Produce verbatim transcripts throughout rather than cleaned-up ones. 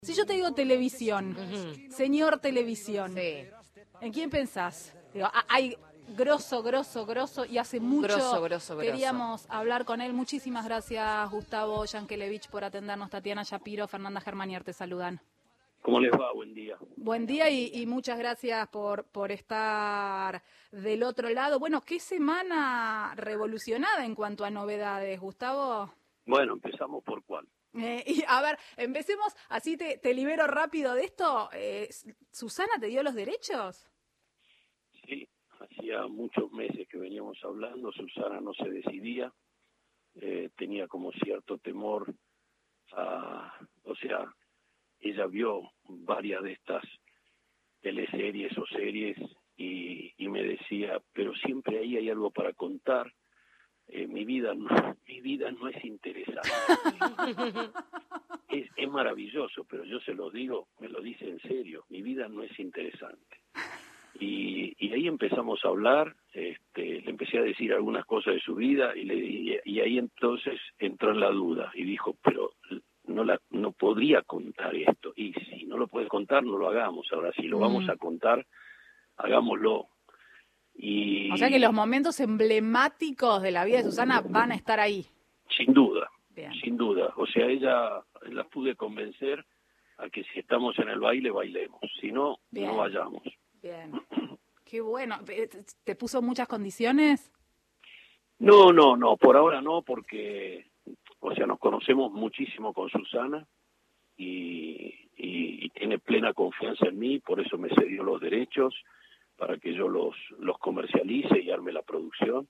Si yo te digo televisión, Ujú. señor televisión, Sí. ¿en quién pensás? Digo, a- hay grosso, grosso, grosso, y hace mucho Grosso, grosso, grosso. queríamos hablar con él. Muchísimas gracias, Gustavo Yankelevich, por atendernos. Tatiana Shapiro, Fernanda Germanier te saludan. ¿Cómo les va? Buen día. Buen día y, y muchas gracias por, por estar del otro lado. Bueno, qué semana revolucionada en cuanto a novedades, Gustavo. Bueno, empezamos por cuál. Eh, y a ver, empecemos, así te, te libero rápido de esto. Eh, ¿Susana te dio los derechos? Sí, hacía muchos meses que veníamos hablando, Susana no se decidía, eh, tenía como cierto temor a, o sea, ella vio varias de estas teleseries o series y, y me decía, pero siempre ahí hay algo para contar, eh, mi vida no, mi vida no es interesante. Es, es maravilloso, pero yo se lo digo, me lo dice en serio, mi vida no es interesante. Y, y ahí empezamos a hablar, este, le empecé a decir algunas cosas de su vida y, le, y, y ahí entonces entró en la duda y dijo, pero no la no podría contar esto. Y si no lo puedes contar, no lo hagamos. Ahora, si lo mm. vamos a contar, hagámoslo. Y, o sea que los momentos emblemáticos de la vida de Susana van a estar ahí. Sin duda. Bien. Sin duda, o sea, ella la pude convencer a que si estamos en el baile, bailemos, si no, Bien. no vayamos. Bien, qué bueno. ¿Te puso muchas condiciones? No, no, no, por ahora no, porque, o sea, nos conocemos muchísimo con Susana y, y, y tiene plena confianza en mí, por eso me cedió los derechos para que yo los, los comercialice y arme la producción.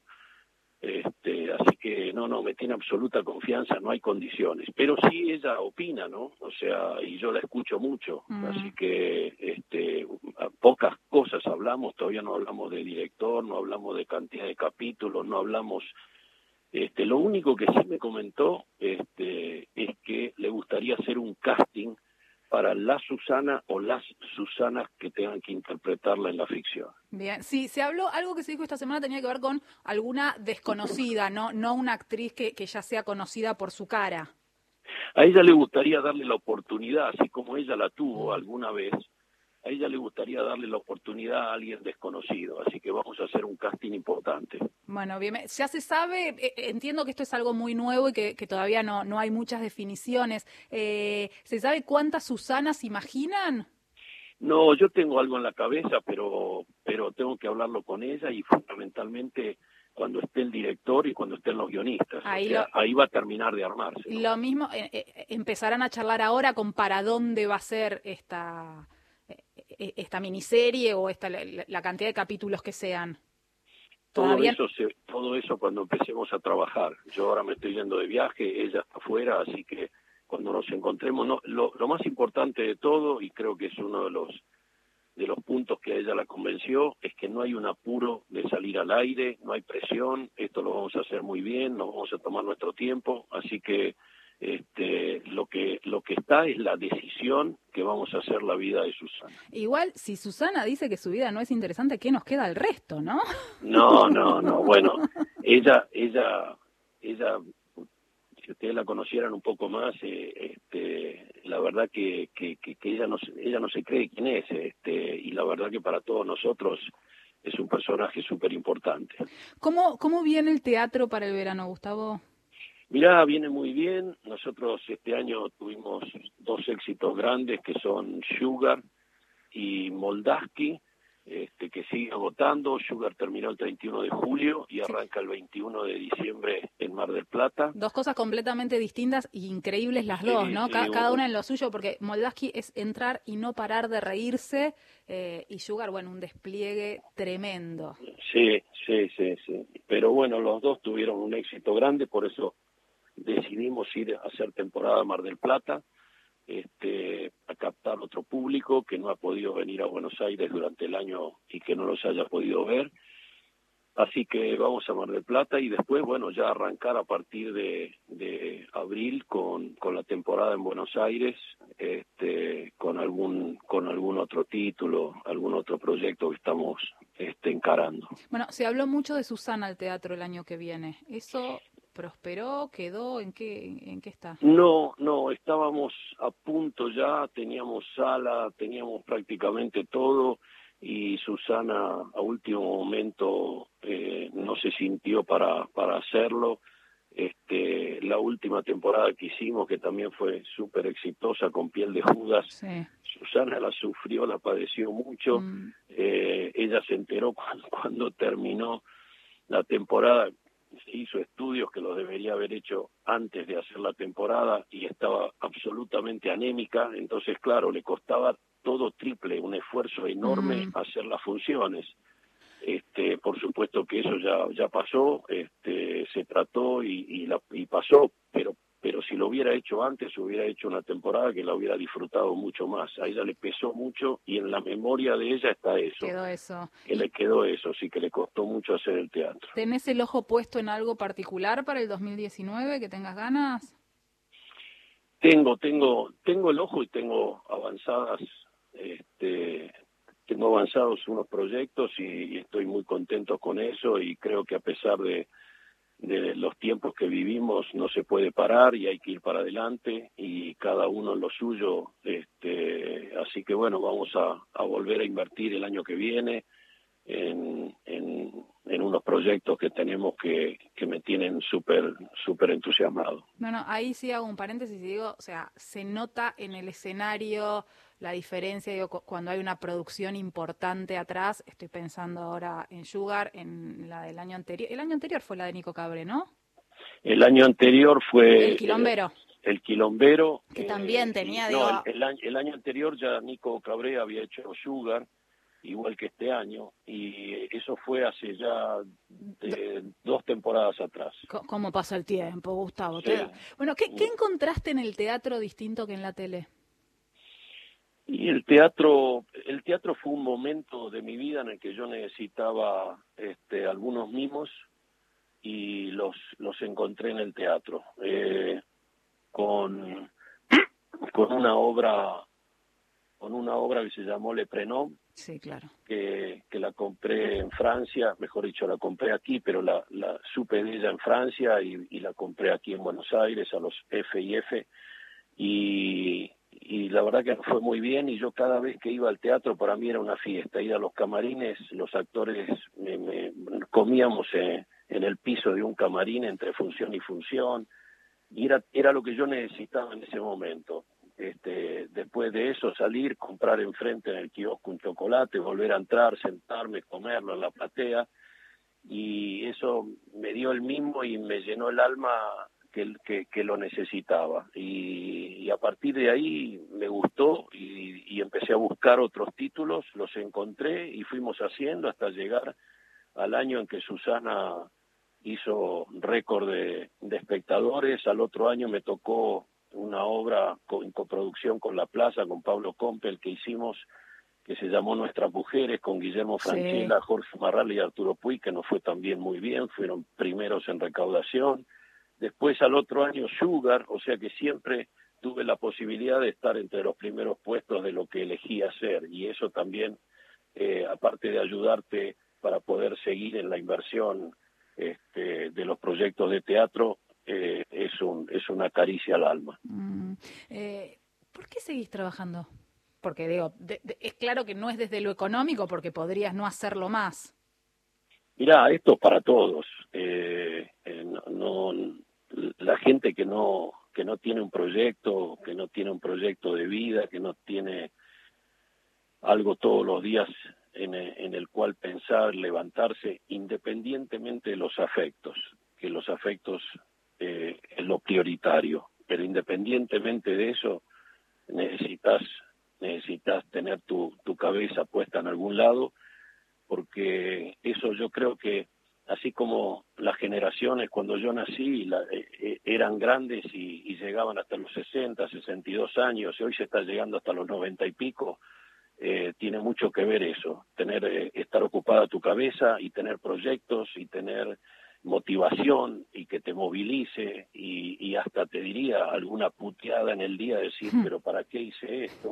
Este, así que no, no, me tiene absoluta confianza, no hay condiciones, pero sí ella opina, ¿no? O sea, y yo la escucho mucho, mm. así que este, pocas cosas hablamos, todavía no hablamos de director, no hablamos de cantidad de capítulos, no hablamos, este, lo único que sí me comentó este, es que le gustaría hacer un casting para la Susana o las Susanas que tengan que interpretarla en la ficción. Bien, sí, se habló, algo que se dijo esta semana tenía que ver con alguna desconocida, no no una actriz que, que ya sea conocida por su cara. A ella le gustaría darle la oportunidad, así como ella la tuvo alguna vez, a ella le gustaría darle la oportunidad a alguien desconocido, así que vamos a hacer un casting importante. Bueno, bien, ya se sabe, entiendo que esto es algo muy nuevo y que, que todavía no, no hay muchas definiciones. Eh, ¿Se sabe cuántas Susanas imaginan? No, yo tengo algo en la cabeza, pero pero tengo que hablarlo con ella y fundamentalmente cuando esté el director y cuando estén los guionistas. Ahí, o sea, lo, ahí va a terminar de armarse, ¿no? Lo mismo, eh, eh, empezarán a charlar ahora con para dónde va a ser esta, eh, esta miniserie o esta la, la cantidad de capítulos que sean. ¿Todavía? Todo eso, se, todo eso cuando empecemos a trabajar. Yo ahora me estoy yendo de viaje, ella está afuera, así que cuando nos encontremos, no, lo, lo más importante de todo, y creo que es uno de los de los puntos que a ella la convenció, es que no hay un apuro de salir al aire, no hay presión, esto lo vamos a hacer muy bien, nos vamos a tomar nuestro tiempo, así que este, lo que lo que está es la decisión que vamos a hacer la vida de Susana. Igual, si Susana dice que su vida no es interesante, ¿qué nos queda al resto, no? No, no, no, bueno, ella, ella, ella, si ustedes la conocieran un poco más, eh, este, la verdad que, que, que, que ella no ella no se cree quién es, este, y la verdad que para todos nosotros es un personaje súper importante. ¿Cómo, ¿Cómo viene el teatro para el verano, Gustavo? Mirá, viene muy bien. Nosotros este año tuvimos dos éxitos grandes que son Sugar y Moldaski, este, que sigue agotando. Sugar terminó el treinta y uno de julio y arranca el veintiuno de diciembre en Mar del Plata. Dos cosas completamente distintas y increíbles las sí, dos, ¿no? Sí, cada, cada una en lo suyo, porque Moldaski es entrar y no parar de reírse, eh, y Sugar, bueno, un despliegue tremendo. Sí, sí, sí, sí. Pero bueno, los dos tuvieron un éxito grande, por eso decidimos ir a hacer temporada a Mar del Plata, este, a captar otro público que no ha podido venir a Buenos Aires durante el año y que no los haya podido ver. Así que vamos a Mar del Plata y después, bueno, ya arrancar a partir de, de abril con, con la temporada en Buenos Aires, este, con algún con algún otro título, algún otro proyecto que estamos este, encarando. Bueno, se habló mucho de Susana al teatro el año que viene. ¿Eso prosperó, quedó, ¿en qué, en qué está? No, no, estábamos a punto ya, teníamos sala, teníamos prácticamente todo y Susana a último momento eh, no se sintió para, para hacerlo. Este, la última temporada que hicimos, que también fue súper exitosa con Piel de Judas, Sí. Susana la sufrió, la padeció mucho. Mm. Eh, ella se enteró cuando, cuando terminó la temporada, se hizo estudios que los debería haber hecho antes de hacer la temporada y estaba absolutamente anémica, entonces claro, le costaba todo triple, un esfuerzo enorme Mm. hacer las funciones. Este, por supuesto que eso ya ya pasó, este, se trató y, y, la, y pasó, pero pero si lo hubiera hecho antes, hubiera hecho una temporada que la hubiera disfrutado mucho más. A ella le pesó mucho y en la memoria de ella está eso, Quedó eso. que ¿Y le quedó eso, sí que le costó mucho hacer el teatro. tenés el ojo puesto en algo particular para el dos mil diecinueve que tengas ganas? Tengo, tengo, tengo el ojo y tengo avanzadas, este, tengo avanzados unos proyectos y, y estoy muy contento con eso y creo que a pesar de, de los tiempos que vivimos no se puede parar y hay que ir para adelante y cada uno en lo suyo, este, así que bueno, vamos a, a volver a invertir el año que viene en, en, en unos proyectos que tenemos que, que me tienen súper súper entusiasmado. Bueno, ahí sí hago un paréntesis y digo, o sea, se nota en el escenario la diferencia, digo, cu- cuando hay una producción importante atrás, estoy pensando ahora en Sugar, en la del año anterior, el año anterior fue la de Nico Cabré, ¿no? El año anterior El fue eh, Quilombero, el Quilombero, que eh, también y tenía, no, el, digo, el, año, el año anterior ya Nico Cabré había hecho Sugar, igual que este año, y eso fue hace ya do- eh, dos temporadas atrás. co- ¿cómo pasa el tiempo, Gustavo? Te- Sí. Bueno, ¿qué, qué encontraste en el teatro distinto que en la tele? Y el teatro, el teatro fue un momento de mi vida en el que yo necesitaba este, algunos mimos y los, los encontré en el teatro, eh, con, con una obra con una obra que se llamó Le Prénom, Sí, claro. que, que la compré en Francia, mejor dicho, la compré aquí, pero la, la supe de ella en Francia y, y la compré aquí en Buenos Aires a los F y F y, y la verdad que fue muy bien y yo cada vez que iba al teatro para mí era una fiesta, ir a los camarines, los actores me, me, comíamos en, en el piso de un camarín entre función y función y era, era lo que yo necesitaba en ese momento. Este, después de eso salir, comprar enfrente en el kiosco un chocolate, volver a entrar, sentarme, comerlo en la platea y eso me dio el mismo y me llenó el alma que, que, que lo necesitaba y, y a partir de ahí me gustó y, y empecé a buscar otros títulos, los encontré y fuimos haciendo hasta llegar al año en que Susana hizo récord de, de espectadores, al otro año me tocó una obra en coproducción con La Plaza, con Pablo Compel, que hicimos, que se llamó Nuestras Mujeres, con Guillermo Sí. Francella, Jorge Marral y Arturo Puig, que nos fue también muy bien, fueron primeros en recaudación. Después al otro año Sugar, o sea que siempre tuve la posibilidad de estar entre los primeros puestos de lo que elegí hacer, y eso también, eh, aparte de ayudarte para poder seguir en la inversión este, de los proyectos de teatro, eh, es, un, es una caricia al alma. Mm, eh, ¿por qué seguís trabajando? Porque digo, de- de- es claro que no es desde lo económico, porque podrías no hacerlo más. Mirá, esto es para todos. Eh, eh, no, no, la gente que no que no tiene un proyecto, que no tiene un proyecto de vida, que no tiene algo todos los días en, en el cual pensar, levantarse, independientemente de los afectos, que los afectos eh, es lo prioritario, pero independientemente de eso, necesitas necesitas tener tu, tu cabeza puesta en algún lado, porque eso yo creo que así como las generaciones cuando yo nací la, eh, eran grandes y, y llegaban hasta los sesenta, sesenta y dos años, y hoy se está llegando hasta los noventa y pico, eh, tiene mucho que ver eso, tener eh, estar ocupada tu cabeza y tener proyectos y tener motivación y que te movilice y, y hasta te diría alguna puteada en el día, decir, pero ¿para qué hice esto?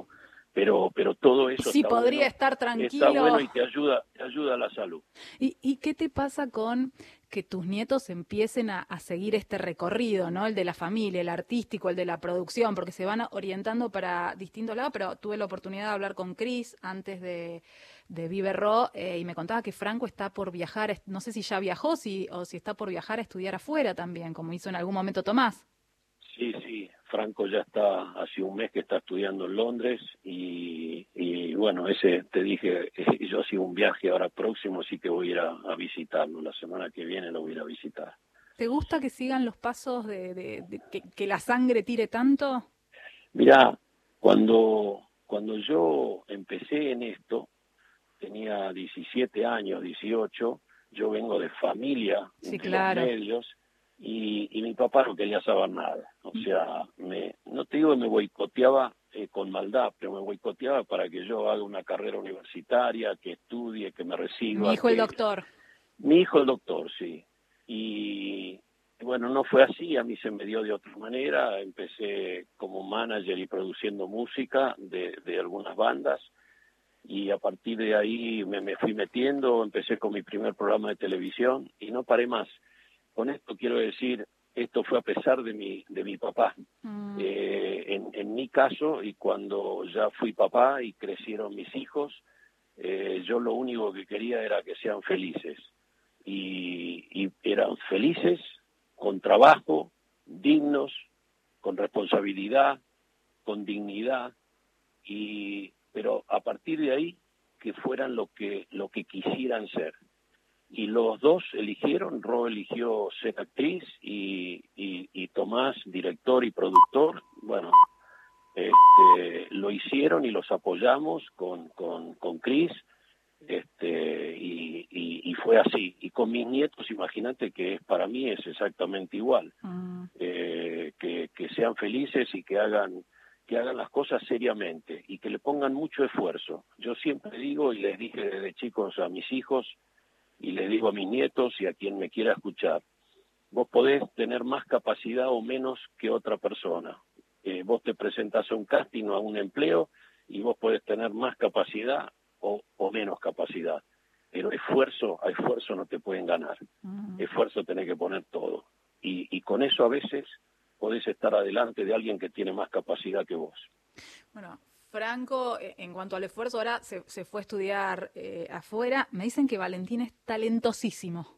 pero pero todo eso Sí, está podría bueno, estar tranquilo. está bueno y te ayuda, te ayuda a la salud. ¿Y, y qué te pasa con que tus nietos empiecen a, a seguir este recorrido, ¿no? El de la familia, el artístico, el de la producción, porque se van orientando para distintos lados, pero tuve la oportunidad de hablar con Cris antes de, de Vive Ro, eh, y me contaba que Franco está por viajar, no sé si ya viajó si, o si está por viajar a estudiar afuera también, como hizo en algún momento Tomás. Sí, sí, Franco ya está, hace un mes que está estudiando en Londres y, y bueno, ese te dije, yo hacía un viaje ahora próximo, así que voy a ir a, a visitarlo, la semana que viene lo voy a ir a visitar. ¿Te gusta que sigan los pasos de, de, de que, que la sangre tire tanto? Mirá, cuando, cuando yo empecé en esto, tenía diecisiete años, dieciocho, yo vengo de familia Sí, de los claro. medios y, y mi papá no quería saber nada. O sea, me, no te digo que me boicoteaba eh, con maldad, pero me boicoteaba para que yo haga una carrera universitaria, que estudie, que me Mi reciba, hijo el que... doctor. Mi hijo el doctor, sí. Y bueno, no fue así, a mí se me dio de otra manera. Empecé como manager y produciendo música de, de algunas bandas y a partir de ahí me, me fui metiendo, empecé con mi primer programa de televisión y no paré más. Con esto quiero decir, esto fue a pesar de mi, de mi papá. Mm. Eh, en, en mi caso, y cuando ya fui papá y crecieron mis hijos, eh, yo lo único que quería era que sean felices. Y, y eran felices, con trabajo, dignos, con responsabilidad, con dignidad, y pero a partir de ahí que fueran lo que lo que quisieran ser. Y los dos eligieron, Ro eligió ser actriz y, y, y Tomás director y productor. Bueno, este, lo hicieron y los apoyamos con con con Cris, este y, y, y fue así. Y con mis nietos, imagínate que es, para mí es exactamente igual. Mm. Eh, que, que sean felices y que hagan que hagan las cosas seriamente y que le pongan mucho esfuerzo. Yo siempre digo y les dije desde chicos a mis hijos y les digo a mis nietos y a quien me quiera escuchar, vos podés tener más capacidad o menos que otra persona. Eh, vos te presentás a un casting o a un empleo y vos podés tener más capacidad o, o menos capacidad. Pero esfuerzo, a esfuerzo no te pueden ganar. Mm. Esfuerzo tenés que poner todo. Y, y con eso a veces podés estar adelante de alguien que tiene más capacidad que vos. Bueno, Franco, eh, en cuanto al esfuerzo, ahora se, se fue a estudiar eh, afuera. Me dicen que Valentín es talentosísimo.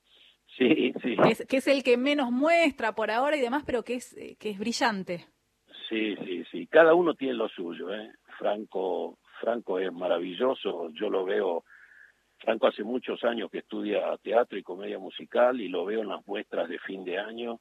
Sí, sí, Que es, que es el que menos muestra por ahora y demás, pero que es, eh, que es brillante. sí, sí, sí. Cada uno tiene lo suyo, ¿eh? Franco, Franco es maravilloso. Yo lo veo. Franco hace muchos años que estudia teatro y comedia musical y lo veo en las muestras de fin de año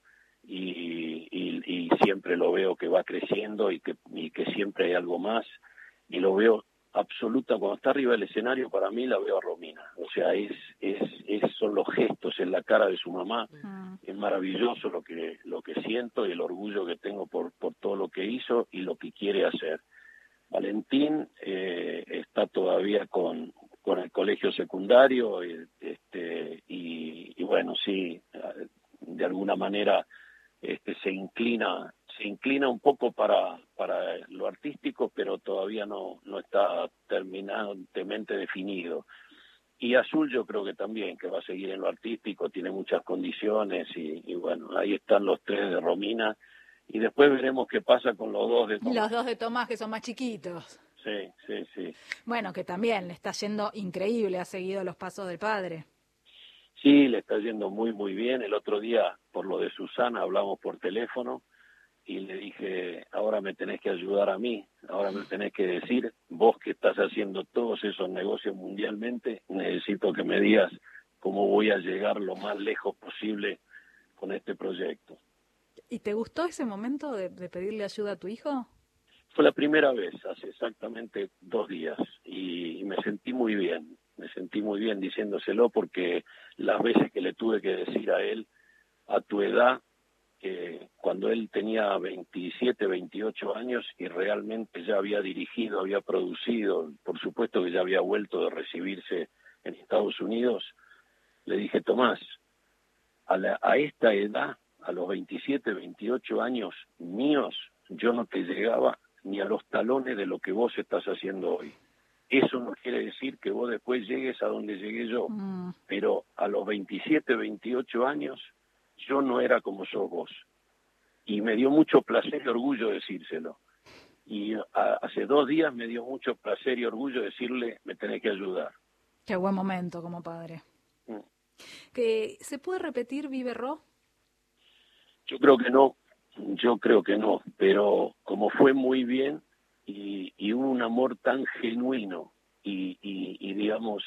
y, y, y siempre lo veo que va creciendo y que, y que siempre hay algo más y lo veo absoluta, cuando está arriba del escenario para mí la veo a Romina, o sea, es, es, es son los gestos en la cara de su mamá, Mm. es maravilloso lo que, lo que siento y el orgullo que tengo por, por todo lo que hizo y lo que quiere hacer. Valentín eh, está todavía con, con el colegio secundario eh, este, y, y bueno, sí, de alguna manera este, se inclina se inclina un poco para, para lo artístico, pero todavía no, no está terminantemente definido. Y Azul yo creo que también, que va a seguir en lo artístico, tiene muchas condiciones y, y bueno, ahí están los tres de Romina y después veremos qué pasa con los dos de Los Tomás. dos de Tomás, que son más chiquitos. Sí, sí, sí. Bueno, que también le está yendo increíble, ha seguido los pasos del padre. Sí, le está yendo muy, muy bien. El otro día, por lo de Susana, hablamos por teléfono y le dije, ahora me tenés que ayudar a mí, ahora me tenés que decir, vos que estás haciendo todos esos negocios mundialmente, necesito que me digas cómo voy a llegar lo más lejos posible con este proyecto. ¿Y te gustó ese momento de, de pedirle ayuda a tu hijo? Fue la primera vez, hace exactamente dos días, y, y me sentí muy bien, me sentí muy bien diciéndoselo porque las veces que le tuve que decir a él, a tu edad, que cuando él tenía veintisiete, veintiocho años y realmente ya había dirigido, había producido, por supuesto que ya había vuelto de recibirse en Estados Unidos, le dije, Tomás, a, la, a esta edad, a los veintisiete, veintiocho años míos, yo no te llegaba ni a los talones de lo que vos estás haciendo hoy. Eso no quiere decir que vos después llegues a donde llegué yo, mm. pero a los veintisiete, veintiocho años yo no era como sos vos. Y me dio mucho placer y orgullo decírselo. Y a, hace dos días me dio mucho placer y orgullo decirle, me tenés que ayudar. Qué buen momento como padre. Mm. ¿Que ¿Se puede repetir Vive Ro? Yo creo que no, yo creo que no, pero como fue muy bien y, y hubo un amor tan genuino y, y, y digamos,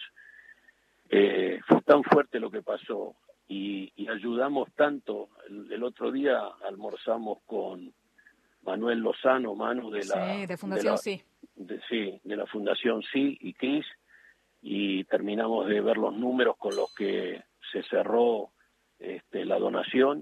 eh, fue tan fuerte lo que pasó y, y ayudamos tanto. El, el otro día almorzamos con Manuel Lozano, Manu de la... Sí, de Fundación de la, Sí. De, sí, de la Fundación Sí y Cris, y terminamos de ver los números con los que se cerró este, la donación.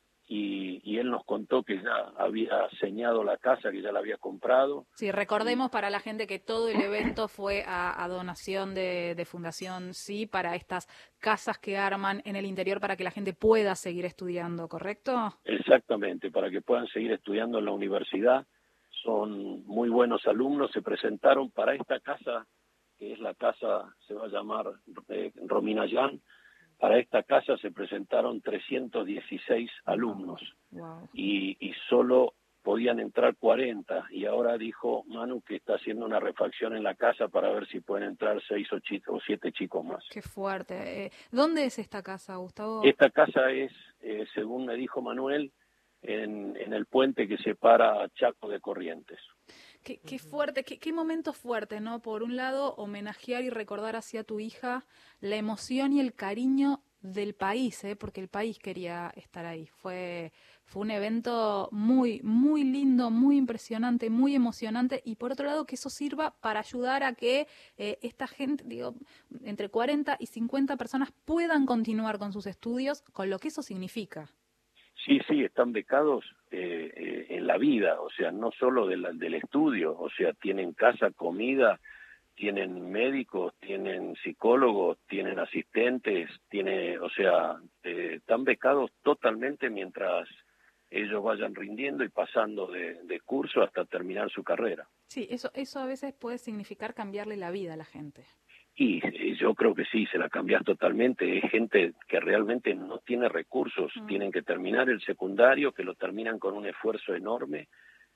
Y, y él nos contó que ya había señado la casa, que ya la había comprado. Sí, recordemos y... para la gente que todo el evento fue a, a donación de, de Fundación Sí para estas casas que arman en el interior para que la gente pueda seguir estudiando, ¿correcto? Exactamente, para que puedan seguir estudiando en la universidad. Son muy buenos alumnos, se presentaron para esta casa, que es la casa, se va a llamar eh, Romina Yan. Para esta casa se presentaron trescientos dieciséis alumnos. Wow. y, y solo podían entrar cuarenta, y ahora dijo Manu que está haciendo una refacción en la casa para ver si pueden entrar seis o, chicos, o siete chicos más. Qué fuerte. Eh, ¿Dónde es esta casa, Gustavo? Esta casa es, eh, según me dijo Manuel, en, en el puente que separa Chaco de Corrientes. Qué, qué fuerte, qué, qué momento fuerte, ¿no? Por un lado, homenajear y recordar hacia tu hija la emoción y el cariño del país, ¿eh? Porque el país quería estar ahí. Fue, fue un evento muy, muy lindo, muy impresionante, muy emocionante, y por otro lado que eso sirva para ayudar a que eh, esta gente, digo, entre cuarenta y cincuenta personas puedan continuar con sus estudios, con lo que eso significa. Sí, sí, están becados eh, eh, en la vida, o sea, no solo de la, del estudio, o sea, tienen casa, comida, tienen médicos, tienen psicólogos, tienen asistentes, tiene, o sea, eh, están becados totalmente mientras ellos vayan rindiendo y pasando de, de curso hasta terminar su carrera. Sí, eso, eso a veces puede significar cambiarle la vida a la gente. Y yo creo que sí, se la cambias totalmente. Es gente que realmente no tiene recursos, mm. tienen que terminar el secundario, que lo terminan con un esfuerzo enorme,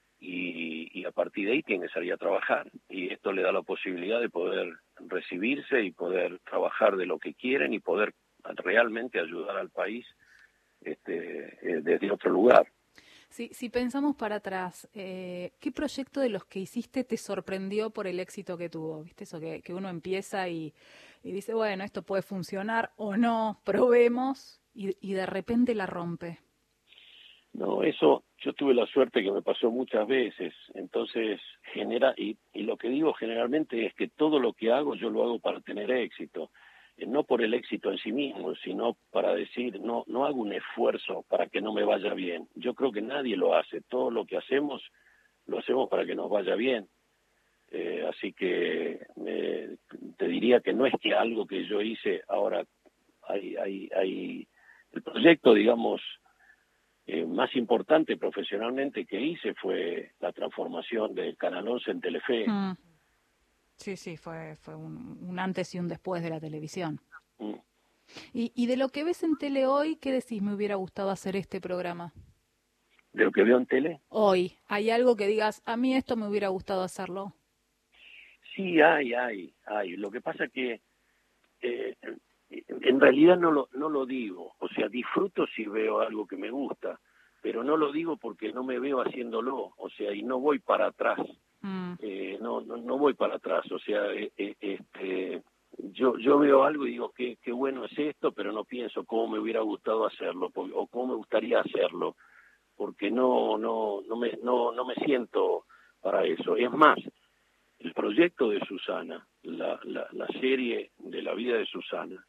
y, y a partir de ahí tienen que salir a trabajar. Y esto le da la posibilidad de poder recibirse y poder trabajar de lo que quieren y poder realmente ayudar al país este, desde otro lugar. Si, si pensamos para atrás, eh, ¿qué proyecto de los que hiciste te sorprendió por el éxito que tuvo? ¿Viste eso que, que uno empieza y, y dice, bueno, esto puede funcionar o no, probemos, y, y de repente la rompe? No, eso yo tuve la suerte que me pasó muchas veces, entonces genera, y, y lo que digo generalmente es que todo lo que hago yo lo hago para tener éxito. No por el éxito en sí mismo, sino para decir, no no hago un esfuerzo para que no me vaya bien. Yo creo que nadie lo hace. Todo lo que hacemos, lo hacemos para que nos vaya bien. Eh, así que eh, te diría que no es que algo que yo hice, ahora hay, hay, hay el proyecto, digamos, eh, más importante profesionalmente que hice fue la transformación del Canal once en Telefe. Mm. Sí, sí, fue fue un, un antes y un después de la televisión. Mm. Y, y de lo que ves en tele hoy, ¿qué decís? Me hubiera gustado hacer este programa. ¿De lo que veo en tele? Hoy, ¿hay algo que digas, a mí esto me hubiera gustado hacerlo? Sí, hay, hay, hay. Lo que pasa que eh, en realidad no lo, no lo digo. O sea, disfruto si veo algo que me gusta, pero no lo digo porque no me veo haciéndolo. O sea, y no voy para atrás. Mm. Eh, no, no no voy para atrás, o sea, eh, eh, este, yo yo veo algo y digo qué qué bueno es esto, pero no pienso cómo me hubiera gustado hacerlo o cómo me gustaría hacerlo, porque no no no me no no me siento para eso. Es más, el proyecto de Susana, la la, la serie de la vida de Susana,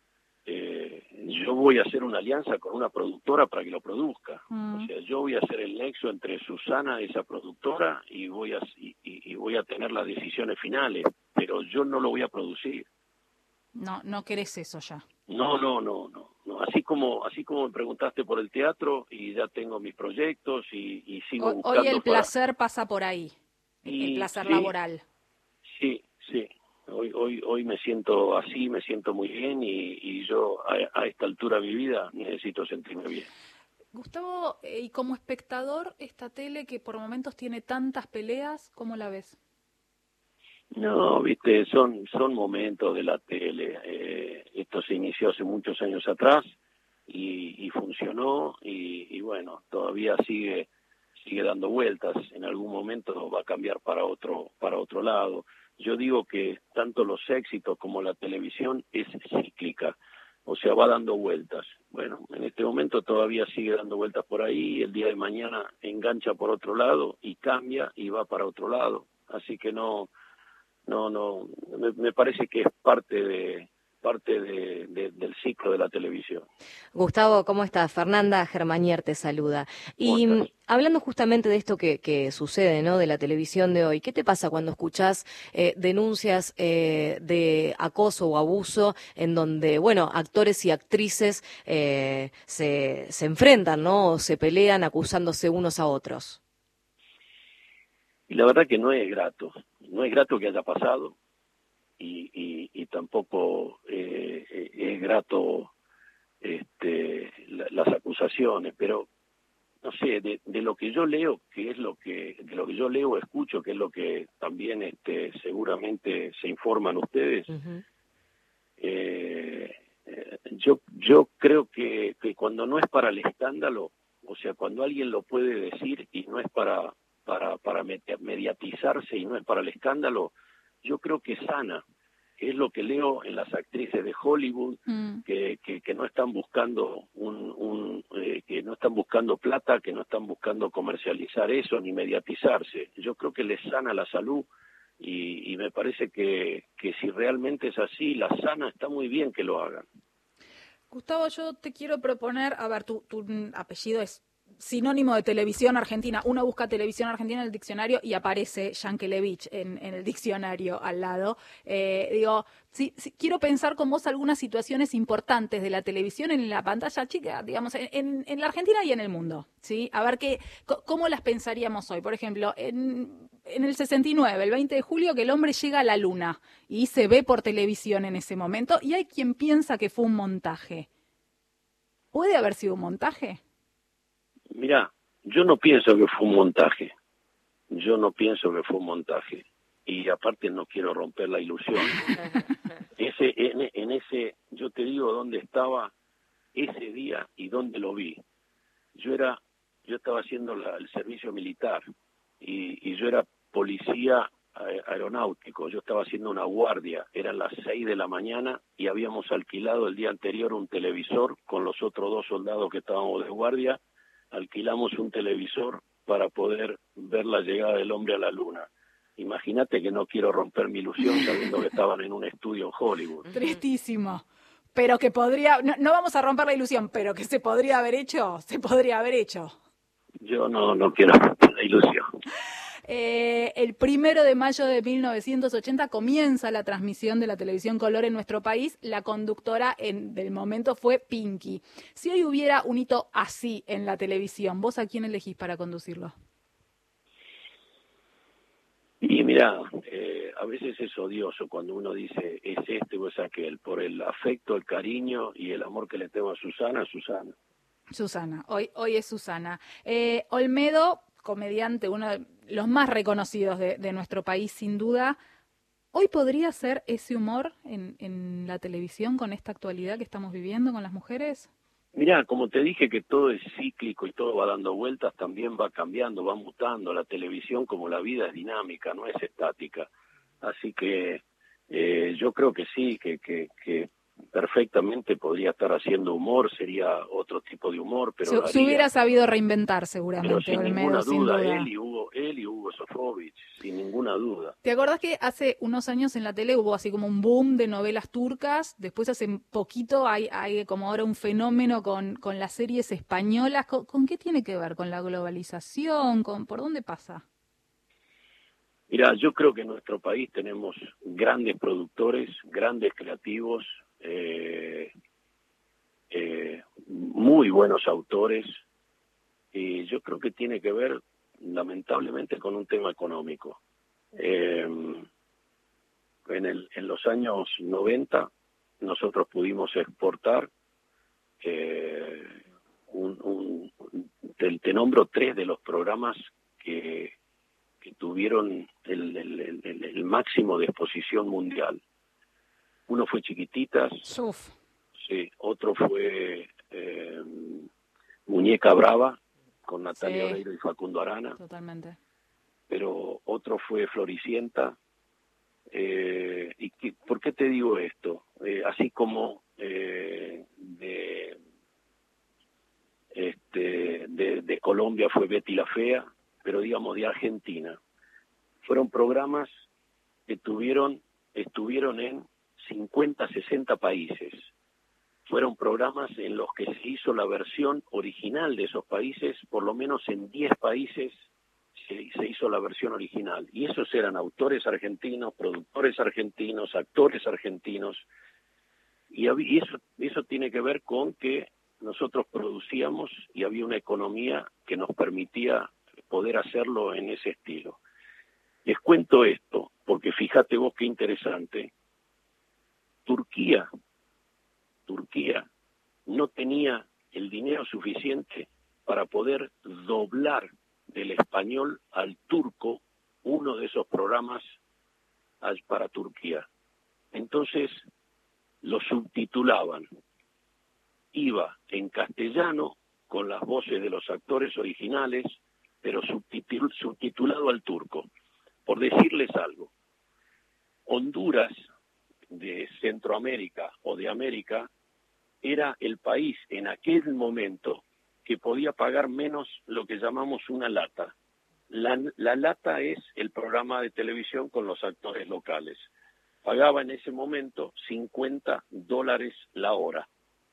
eh, yo voy a hacer una alianza con una productora para que lo produzca. Mm. O sea, yo voy a hacer el nexo entre Susana, esa productora, y voy a y, y voy a tener las decisiones finales, pero yo no lo voy a producir. No, no querés eso ya. No, no, no, no, no. Así como así como me preguntaste por el teatro y ya tengo mis proyectos y, y sigo hoy, buscando. Hoy el placer para... pasa por ahí. el Y placer sí, laboral. sí, sí. Hoy, hoy, hoy me siento así, me siento muy bien y, y yo a, a esta altura de mi vida necesito sentirme bien. Gustavo, eh, y como espectador, esta tele que por momentos tiene tantas peleas, ¿cómo la ves? No, viste, son, son momentos de la tele. Eh, esto se inició hace muchos años atrás y, y funcionó y, y bueno, todavía sigue sigue dando vueltas. En algún momento va a cambiar para otro para otro lado. Yo digo que tanto los éxitos como la televisión es cíclica, o sea, va dando vueltas. Bueno, en este momento todavía sigue dando vueltas por ahí y el día de mañana engancha por otro lado y cambia y va para otro lado. Así que no no no me, me parece que es parte de parte de, de, del ciclo de la televisión. Gustavo, ¿cómo estás? Fernanda Germanier te saluda. ¿Cómo Y estás? mm, hablando justamente de esto que, que sucede, ¿no? De la televisión de hoy, ¿qué te pasa cuando escuchás eh, denuncias eh, de acoso o abuso en donde, bueno, actores y actrices eh, se, se enfrentan, ¿no? O se pelean acusándose unos a otros? Y la verdad que no es grato, no es grato que haya pasado y, y, y tampoco eh, es grato este, la, las acusaciones, pero no sé, de, de lo que yo leo, que es lo que, de lo que yo leo, escucho, que es lo que también este, seguramente se informan ustedes, Uh-huh. eh, eh, yo, yo creo que, que cuando no es para el escándalo, o sea, cuando alguien lo puede decir y no es para, para, para mediatizarse y no es para el escándalo, yo creo que sana. Es lo que leo en las actrices de Hollywood, Mm. que, que, que no están buscando un, un eh, que no están buscando plata, que no están buscando comercializar eso ni mediatizarse. Yo creo que les sana la salud y, y me parece que, que si realmente es así, la sana, está muy bien que lo hagan. Gustavo, yo te quiero proponer, a ver, tu, tu apellido es sinónimo de televisión argentina. Uno busca televisión argentina en el diccionario y aparece Yankelevich en, en el diccionario al lado. Eh, digo, sí, sí, quiero pensar con vos algunas situaciones importantes de la televisión en la pantalla chica, digamos, en, en, en la Argentina y en el mundo, ¿sí? A ver qué, cómo las pensaríamos hoy. Por ejemplo, en, en el sesenta y nueve, el veinte de julio, que el hombre llega a la luna y se ve por televisión en ese momento, y hay quien piensa que fue un montaje. ¿Puede haber sido un montaje? Mirá, yo no pienso que fue un montaje. Yo no pienso que fue un montaje. Y aparte no quiero romper la ilusión. Ese, en, en ese, yo te digo dónde estaba ese día y dónde lo vi. Yo era, yo estaba haciendo la, el servicio militar y, y yo era policía aeronáutico. Yo estaba haciendo una guardia. Eran las seis de la mañana y habíamos alquilado el día anterior un televisor con los otros dos soldados que estábamos de guardia. Alquilamos un televisor para poder ver la llegada del hombre a la luna. Imagínate que no quiero romper mi ilusión sabiendo que estaban en un estudio en Hollywood. Tristísimo. Pero que podría, no, no vamos a romper la ilusión, pero que se podría haber hecho, se podría haber hecho. Yo no, no quiero romper la ilusión. Eh, el primero de mayo de mil novecientos ochenta comienza la transmisión de la televisión color en nuestro país. La conductora en, del momento fue Pinky. Si hoy hubiera un hito así en la televisión, ¿vos a quién elegís para conducirlo? Y mira, eh, a veces es odioso cuando uno dice es este o es aquel, por el afecto, el cariño y el amor que le tengo a Susana, Susana. Susana, hoy, hoy es Susana. Eh, Olmedo, comediante, uno de los más reconocidos de, de nuestro país, sin duda. ¿Hoy podría ser ese humor en, en la televisión con esta actualidad que estamos viviendo con las mujeres? Mirá, como te dije que todo es cíclico y todo va dando vueltas, también va cambiando, va mutando. La televisión, como la vida, es dinámica, no es estática. Así que eh, yo creo que sí, que, que, que perfectamente podría estar haciendo humor, sería otro tipo de humor, pero Se, lo se haría. hubiera sabido reinventar Pero seguramente, sin Olmedo, ninguna sin duda, duda. él y Hugo, él y Hugo Sofovich, sin ninguna duda. ¿Te acordás que hace unos años en la tele hubo así como un boom de novelas turcas? Después hace poquito hay, hay como ahora un fenómeno con, con las series españolas. ¿Con, con qué tiene que ver? ¿Con la globalización? ¿Con, ¿Por dónde pasa? Mira, yo creo que en nuestro país tenemos grandes productores, grandes creativos, eh, eh, muy buenos autores, y yo creo que tiene que ver lamentablemente con un tema económico. Eh, en, el, en los años noventa nosotros pudimos exportar, eh, un, un, te, te nombro tres de los programas que, que tuvieron el, el, el, el máximo de exposición mundial. Uno fue Chiquititas, Uf. sí, otro fue eh, Muñeca Brava, con Natalia Sí. Oreiro y Facundo Arana. Totalmente. Pero otro fue Floricienta. Eh, ¿Y qué, por qué te digo esto? Eh, así como eh, de, este, de, de Colombia fue Betty la Fea, pero digamos de Argentina. Fueron programas que tuvieron, estuvieron en cincuenta, sesenta países. Fueron programas en los que se hizo la versión original de esos países, por lo menos en diez países se, se hizo la versión original. Y esos eran autores argentinos, productores argentinos, actores argentinos. Y, hab- y eso, eso tiene que ver con que nosotros producíamos y había una economía que nos permitía poder hacerlo en ese estilo. Les cuento esto, porque fíjate vos qué interesante. Turquía, Turquía no tenía el dinero suficiente para poder doblar del español al turco uno de esos programas al- para Turquía. Entonces lo subtitulaban. Iba en castellano con las voces de los actores originales, pero subtitul- subtitulado al turco. Por decirles algo, Honduras de Centroamérica o de América era el país en aquel momento que podía pagar menos lo que llamamos una lata. La, la lata es el programa de televisión con los actores locales. Pagaba en ese momento cincuenta dólares la hora.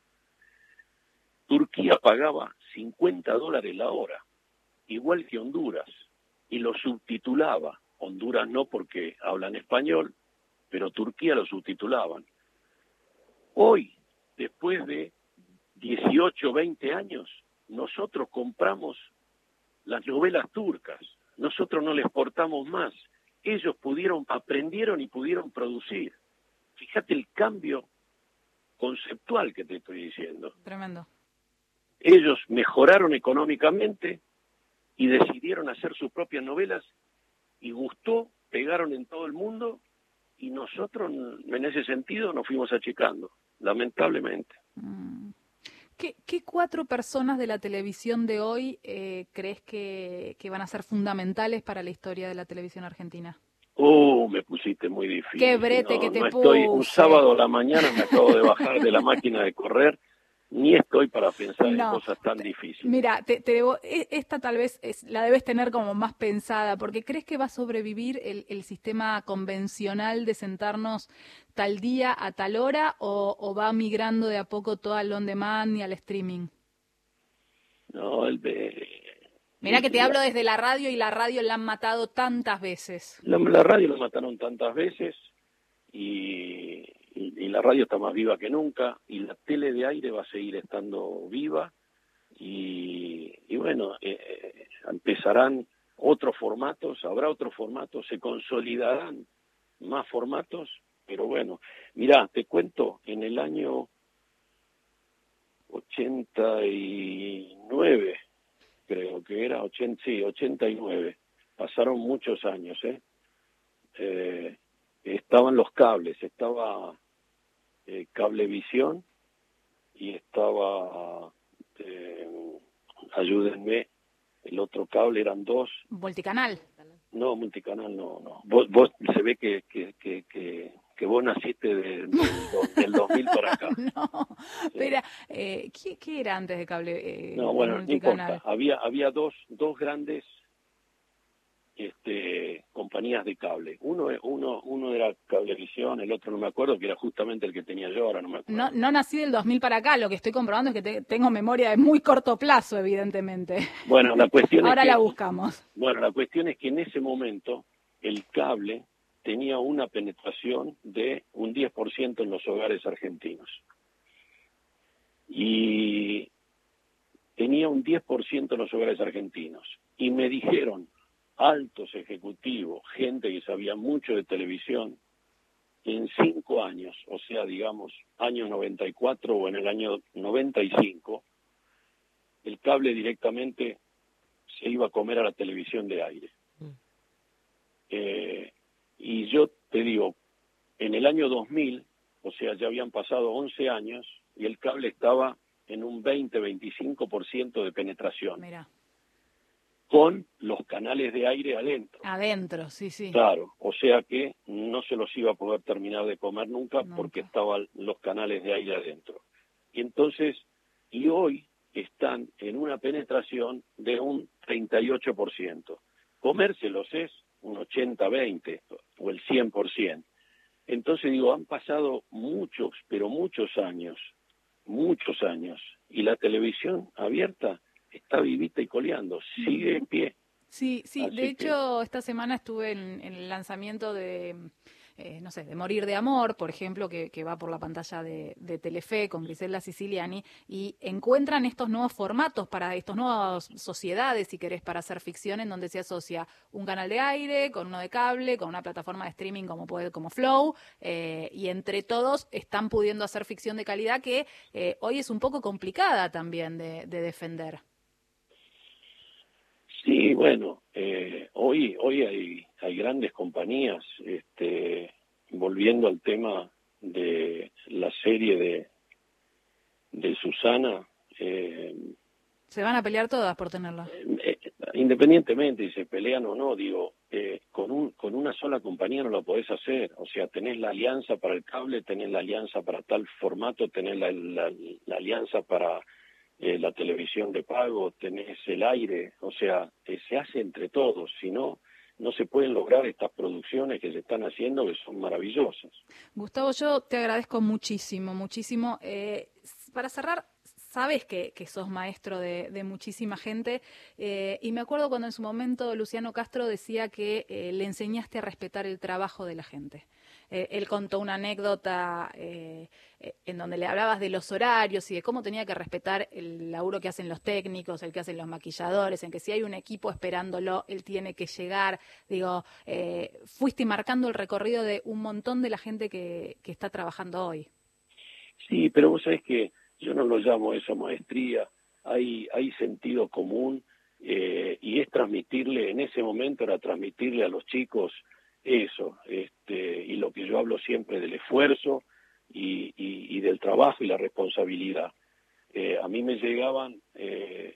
Turquía pagaba cincuenta dólares la hora, igual que Honduras, y lo subtitulaba. Honduras no, porque hablan español, pero Turquía lo subtitulaban. Hoy, después de dieciocho, veinte años, nosotros compramos las novelas turcas, nosotros no les exportamos más. Ellos pudieron, aprendieron y pudieron producir. Fíjate el cambio conceptual que te estoy diciendo. Tremendo. Ellos mejoraron económicamente y decidieron hacer sus propias novelas y gustó, pegaron en todo el mundo, y nosotros en ese sentido nos fuimos achicando, lamentablemente. Mm. ¿Qué, qué cuatro personas de la televisión de hoy eh, crees que, que van a ser fundamentales para la historia de la televisión argentina? Oh, me pusiste muy difícil. Qué brete no, que te no estoy, un puse. sábado a la mañana me acabo de bajar de la máquina de correr, ni estoy para pensar en No, cosas tan difíciles. Mira, te, te debo, e- esta tal vez es, la debes tener como más pensada, porque ¿crees que va a sobrevivir el, el sistema convencional de sentarnos tal día a tal hora o, o va migrando de a poco todo al on demand y al streaming? No, el de, Mira que te la, hablo desde la radio y la radio la han matado tantas veces. la, la radio la mataron tantas veces y, y, y la radio está más viva que nunca y la tele de aire va a seguir estando viva y, y bueno, eh, empezarán otros formatos, habrá otros formatos, se consolidarán más formatos, pero bueno, mirá, te cuento, en el año ochenta y nueve, creo que era, ochenta, sí, ochenta y nueve, pasaron muchos años, ¿eh? Eh, estaban los cables, estaba eh, Cablevisión y estaba, eh, ayúdenme, el otro cable, eran dos. Multicanal. No, multicanal no, no. Vos, vos se ve que, que, que, que, que vos naciste de, del, do- del dos mil para acá. No, Sí. espera, eh, ¿qué, qué era antes de cable eh, No, de bueno, no multicanal? importa. Había, había dos, dos grandes este, compañías de cable. Uno, uno, uno era Cablevisión, el otro no me acuerdo, que era justamente el que tenía yo, ahora no me acuerdo. No, no nací del dos mil para acá, lo que estoy comprobando es que te- tengo memoria de muy corto plazo, evidentemente. Bueno, la cuestión Ahora es que, la buscamos. bueno, la cuestión es que en ese momento el cable tenía una penetración de un diez por ciento en los hogares argentinos. Y tenía un diez por ciento en los hogares argentinos. Y me dijeron, altos ejecutivos, gente que sabía mucho de televisión, en cinco años, o sea, digamos, año noventa y cuatro o en el año noventa y cinco, el cable directamente se iba a comer a la televisión de aire. Mm. Eh, y yo te digo, en el año dos mil, o sea, ya habían pasado once años, y el cable estaba en un veinte a veinticinco por ciento de penetración. Mirá. Con los canales de aire adentro. Adentro, sí, sí. Claro, o sea que no se los iba a poder terminar de comer nunca, nunca. porque estaban los canales de aire adentro. Y entonces, y hoy están en una penetración de un treinta y ocho por ciento. Comérselos es un ochenta a veinte o el cien por ciento. Entonces digo, han pasado muchos, pero muchos años, muchos años, y la televisión abierta está vivita y coleando, sigue en pie. Sí, sí, Así de hecho que... esta semana estuve en, en el lanzamiento de, eh, no sé, de Morir de Amor, por ejemplo, que, que va por la pantalla de, de Telefe con Griselda Siciliani, y encuentran estos nuevos formatos para estas nuevas sociedades, si querés, para hacer ficción, en donde se asocia un canal de aire con uno de cable, con una plataforma de streaming como puede, como Flow, eh, y entre todos están pudiendo hacer ficción de calidad que eh, hoy es un poco complicada también de, de defender. Sí, bueno, eh, hoy hoy hay hay grandes compañías, este, volviendo al tema de la serie de de Susana. Eh, Se van a pelear todas por tenerla. Eh, independientemente si se pelean o no, digo, eh, con un con una sola compañía no lo podés hacer. O sea, tenés la alianza para el cable, tenés la alianza para tal formato, tenés la, la, la alianza para Eh, la televisión de pago, tenés el aire, o sea, eh, se hace entre todos, si no, no se pueden lograr estas producciones que se están haciendo, que son maravillosas. Gustavo, yo te agradezco muchísimo, muchísimo. Eh, para cerrar, sabes que, que sos maestro de, de muchísima gente, eh, y me acuerdo cuando en su momento Luciano Castro decía que eh, le enseñaste a respetar el trabajo de la gente. Eh, él contó una anécdota eh, eh, en donde le hablabas de los horarios y de cómo tenía que respetar el laburo que hacen los técnicos, el que hacen los maquilladores, en que si hay un equipo esperándolo, él tiene que llegar. Digo, eh, fuiste marcando el recorrido de un montón de la gente que, que está trabajando hoy. Sí, pero vos sabés que yo no lo llamo eso maestría, hay, hay sentido común, eh, y es transmitirle, en ese momento era transmitirle a los chicos eso, este, y lo que yo hablo siempre del esfuerzo y, y, y del trabajo y la responsabilidad. Eh, a mí me llegaban, eh,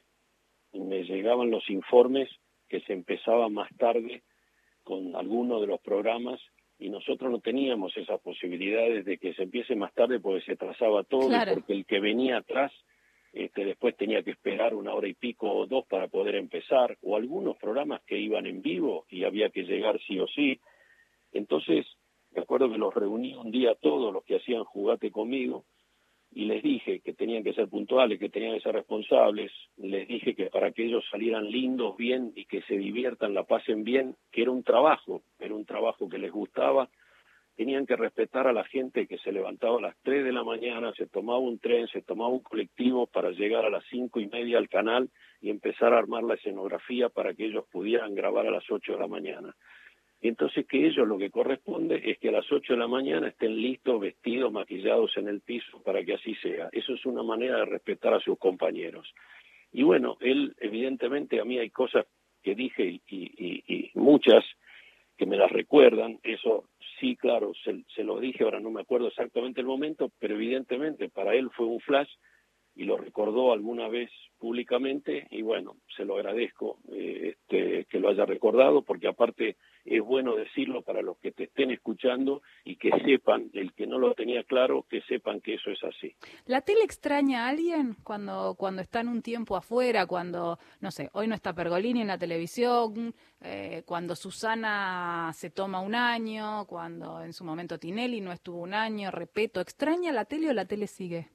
me llegaban los informes que se empezaban más tarde con algunos de los programas, y nosotros no teníamos esas posibilidades de que se empiece más tarde porque se trazaba todo, claro. Y porque el que venía atrás este, después tenía que esperar una hora y pico o dos para poder empezar, o algunos programas que iban en vivo y había que llegar sí o sí. Entonces, me acuerdo que los reuní un día a todos los que hacían Jugate Conmigo, y les dije que tenían que ser puntuales, que tenían que ser responsables, les dije que para que ellos salieran lindos, bien, y que se diviertan, la pasen bien, que era un trabajo, era un trabajo que les gustaba, tenían que respetar a la gente que se levantaba a las tres de la mañana, se tomaba un tren, se tomaba un colectivo para llegar a las cinco y media al canal y empezar a armar la escenografía para que ellos pudieran grabar a las ocho de la mañana. Y entonces que ellos lo que corresponde es que a las ocho de la mañana estén listos, vestidos, maquillados en el piso para que así sea. Eso es una manera de respetar a sus compañeros. Y bueno, él evidentemente, a mí hay cosas que dije y, y, y muchas que me las recuerdan, eso sí, claro, se, se lo dije, ahora no me acuerdo exactamente el momento, pero evidentemente para él fue un flash y lo recordó alguna vez públicamente, y bueno, se lo agradezco eh, este, que lo haya recordado, porque aparte es bueno decirlo para los que te estén escuchando y que sepan, el que no lo tenía claro, que sepan que eso es así. ¿La tele extraña a alguien cuando, cuando está en un tiempo afuera, cuando, no sé, hoy no está Pergolini en la televisión, eh, cuando Susana se toma un año, cuando en su momento Tinelli no estuvo un año, repito, ¿extraña la tele o la tele sigue?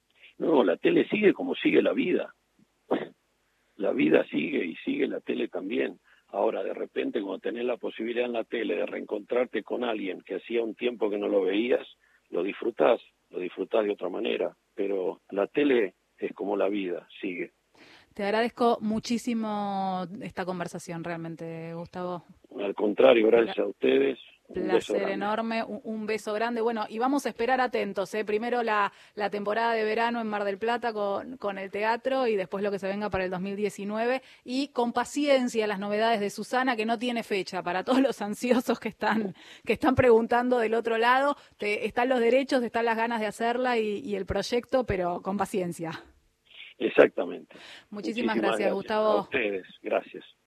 No, la tele sigue como sigue la vida. La vida sigue y sigue la tele también. Ahora, de repente, cuando tenés la posibilidad en la tele de reencontrarte con alguien que hacía un tiempo que no lo veías, lo disfrutás, lo disfrutás de otra manera. Pero la tele es como la vida, sigue. Te agradezco muchísimo esta conversación, realmente, Gustavo. Al contrario, gracias a ustedes. Un Placer enorme, un, un beso grande. Bueno, y vamos a esperar atentos, ¿eh? Primero la, la temporada de verano en Mar del Plata con, con el teatro y después lo que se venga para el dos mil diecinueve. Y con paciencia las novedades de Susana, que no tiene fecha. Para todos los ansiosos que están, que están preguntando del otro lado, te, están los derechos, están las ganas de hacerla y, y el proyecto, pero con paciencia. Exactamente. Muchísimas, Muchísimas gracias, gracias, Gustavo. A ustedes, gracias.